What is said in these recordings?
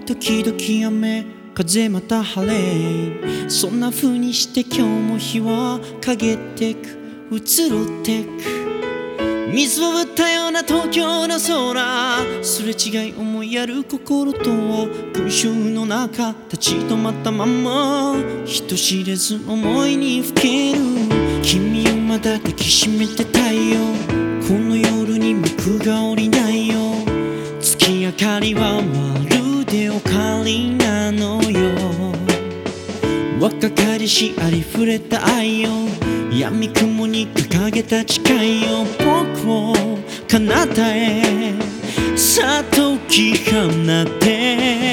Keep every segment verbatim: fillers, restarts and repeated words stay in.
時々雨風また晴れ、そんな風にして今日も日は陰ってく移ろってく、水を打ったような東京の空、すれ違い思いやる心とは群衆の中立ち止まったまま、人知れず思いにふける。君をまだ抱きしめてたいよ、この夜に幕が降りないよ、月明かりはまるでオカリナのよ、若かりしありふれた愛よ、闇雲に掲げた誓いよ、僕を彼方へさあ解き放て、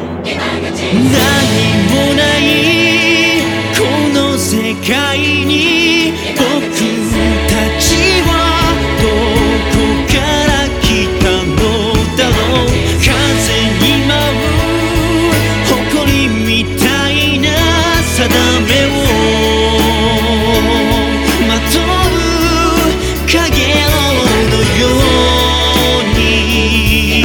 何もないこの世界に僕たちはどこから来たのだろう、風に舞う誇りみたいな定めをまとう影のように、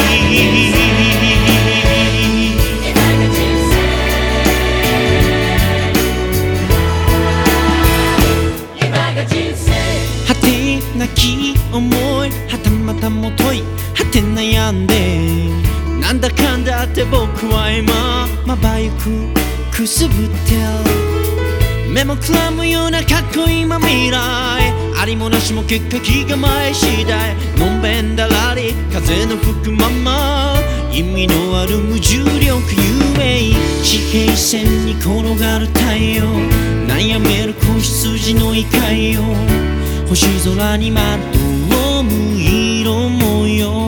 果てなき思い、はたまたもとい果て悩んで、なんだかんだって僕は今まばゆくくすぶってる、目もくらむようなかっこいい真未来、ありもなしも結果気構え次第、のんべんだらり風の吹くまま、意味のある無重力ゆえ、地平線に転がる太陽、悩める子羊の異界よ、星空にまとむ色模様、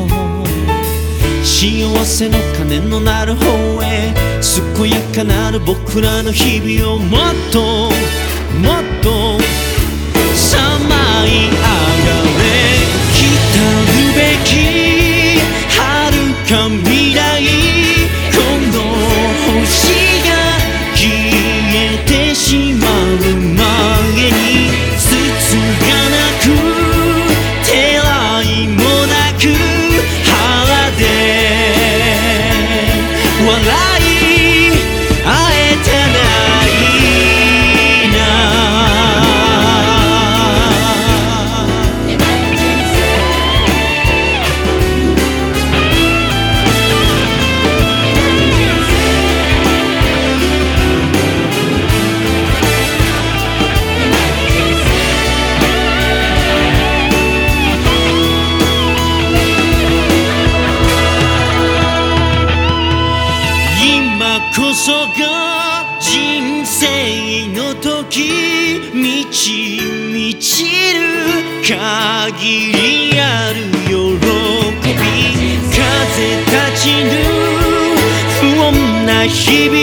幸せの鐘の鳴る方へ健やかなる僕らの日々をもっともっとさまい上がれ、来るべき遥か未来、この星が消えてしまう前に、つつがなくてらいもなく腹で笑い会えてないな、今こそが人生の時、満ち満ちる限りある喜び、風立ちぬ不穏な日々